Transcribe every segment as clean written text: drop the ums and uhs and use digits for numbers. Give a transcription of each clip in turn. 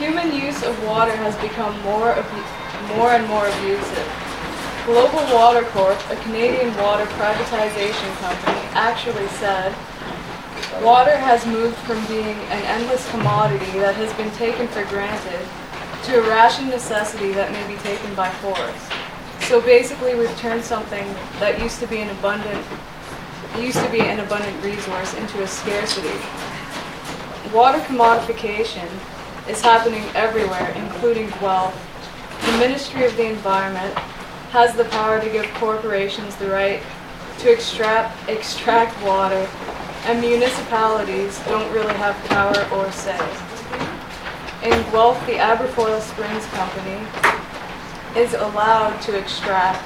Human use of water has become more and more abusive. Global Water Corp, a Canadian water privatization company, actually said, "Water has moved from being an endless commodity that has been taken for granted to a ration necessity that may be taken by force." So basically, we've turned something that used to be an abundant resource into a scarcity. Water commodification is happening everywhere, including Guelph. The Ministry of the Environment has the power to give corporations the right to extract water, and municipalities don't really have power or say. In Guelph, the Aberfoyle Springs Company is allowed to extract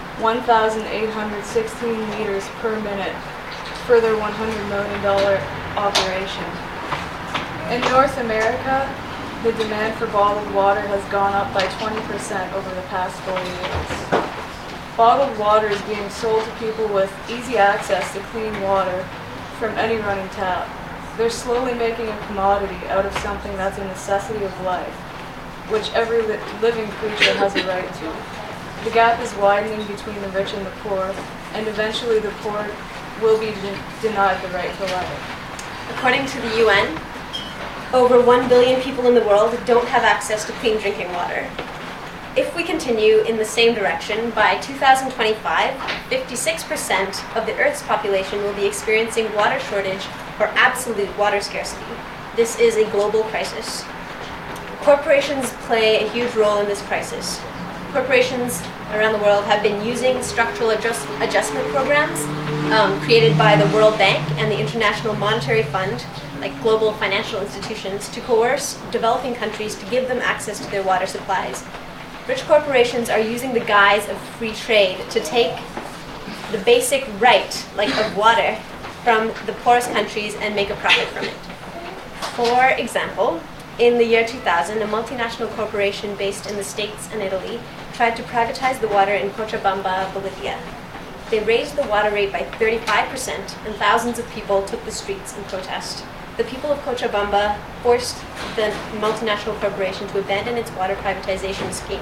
1,816 liters per minute for their $100 million operation. In North America, the demand for bottled water has gone up by 20% over the past 4 years. Bottled water is being sold to people with easy access to clean water from any running tap. They're slowly making a commodity out of something that's a necessity of life, which every living creature has a right to. The gap is widening between the rich and the poor, and eventually the poor will be denied the right to life. According to the UN, over 1 billion people in the world don't have access to clean drinking water. If we continue in the same direction, by 2025, 56% of the Earth's population will be experiencing water shortage or absolute water scarcity. This is a global crisis. Corporations play a huge role in this crisis. Corporations around the world have been using structural adjustment programs created by the World Bank and the International Monetary Fund, like global financial institutions, to coerce developing countries to give them access to their water supplies. Rich corporations are using the guise of free trade to take the basic right, of water, from the poorest countries and make a profit from it. For example, in the year 2000, a multinational corporation based in the States and Italy tried to privatize the water in Cochabamba, Bolivia. They raised the water rate by 35%, and thousands of people took the streets in protest. The people of Cochabamba forced the multinational corporation to abandon its water privatization scheme.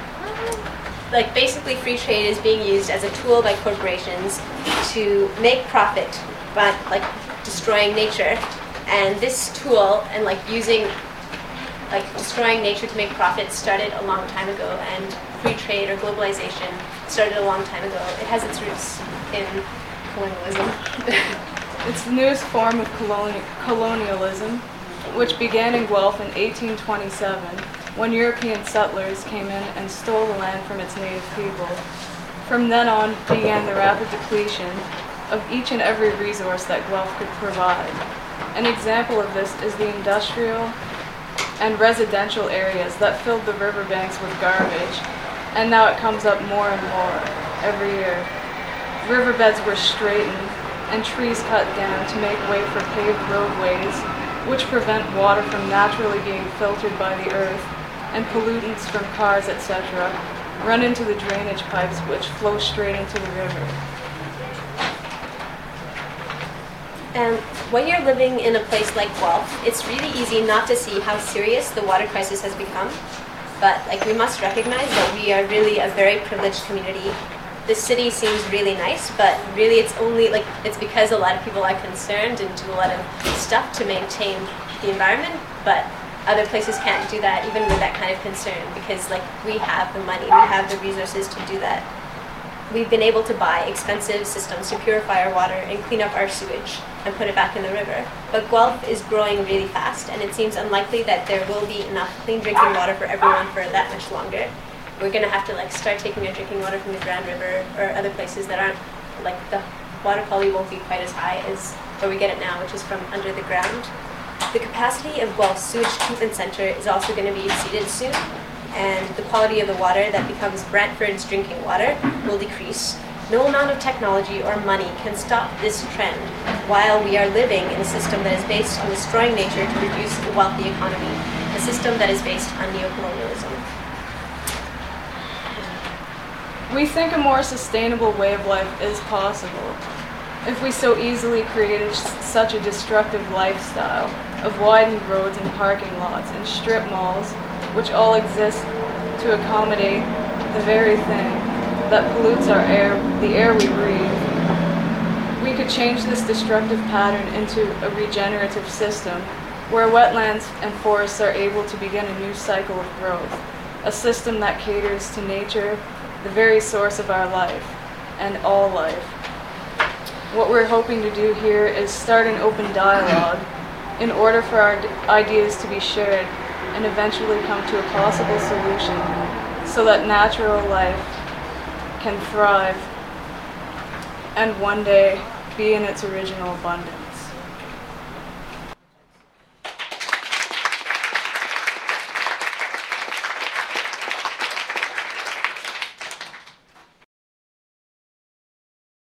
Basically, free trade is being used as a tool by corporations to make profit by destroying nature. And this tool and using destroying nature to make profit started a long time ago, and free trade or globalization started a long time ago. It has its roots in colonialism. It's the newest form of colonialism, which began in Guelph in 1827, when European settlers came in and stole the land from its native people. From then on began the rapid depletion of each and every resource that Guelph could provide. An example of this is the industrial and residential areas that filled the riverbanks with garbage, and now it comes up more and more every year. Riverbeds were straightened and trees cut down to make way for paved roadways, which prevent water from naturally being filtered by the earth, and pollutants from cars, etc., run into the drainage pipes, which flow straight into the river. And when you're living in a place like Guelph, it's really easy not to see how serious the water crisis has become. But we must recognize that we are really a very privileged community. The city seems really nice, but really it's only it's because a lot of people are concerned and do a lot of stuff to maintain the environment, but other places can't do that even with that kind of concern, because we have the money, we have the resources to do that. We've been able to buy expensive systems to purify our water and clean up our sewage and put it back in the river. But Guelph is growing really fast, and it seems unlikely that there will be enough clean drinking water for everyone for that much longer. We're going to have to start taking our drinking water from the Grand River or other places that aren't, the water quality won't be quite as high as where we get it now, which is from under the ground. The capacity of Guelph's sewage treatment center is also going to be exceeded soon, and the quality of the water that becomes Brantford's drinking water will decrease. No amount of technology or money can stop this trend while we are living in a system that is based on destroying nature to produce a wealthy economy, a system that is based on neocolonialism. We think a more sustainable way of life is possible if we so easily created such a destructive lifestyle. of widened roads and parking lots and strip malls, which all exist to accommodate the very thing that pollutes our air, the air we breathe. We could change this destructive pattern into a regenerative system where wetlands and forests are able to begin a new cycle of growth, a system that caters to nature, the very source of our life, and all life. What we're hoping to do here is start an open dialogue in order for our ideas to be shared and eventually come to a possible solution so that natural life can thrive and one day be in its original abundance.